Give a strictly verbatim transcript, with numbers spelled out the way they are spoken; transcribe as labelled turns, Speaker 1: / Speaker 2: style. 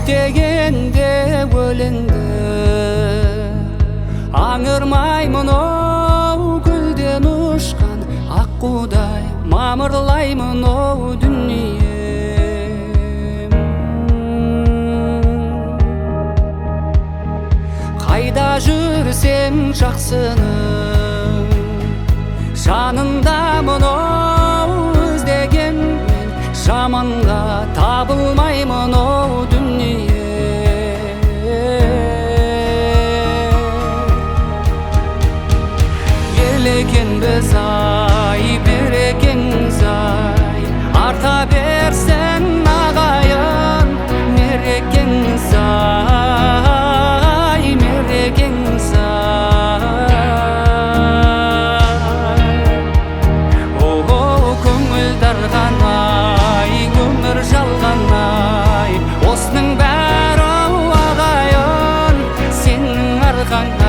Speaker 1: көктегенде өлеңді аңырмаймын оу, гүлден ұшқан аққудай мамырлаймын оу дүнием. Қайда жүрсем жақсының жаныңдамын оу, іздегенмен жаманға табылмаймын оу дүние. Елекенбіз ай, берекеңіз ай, арта берсін ағайын. Мерекеңіз ай, мерекеңіз ай. О-о, көңіл дарған ай, өмір жалған ай, осының бәрі ағайын, сенің арқаң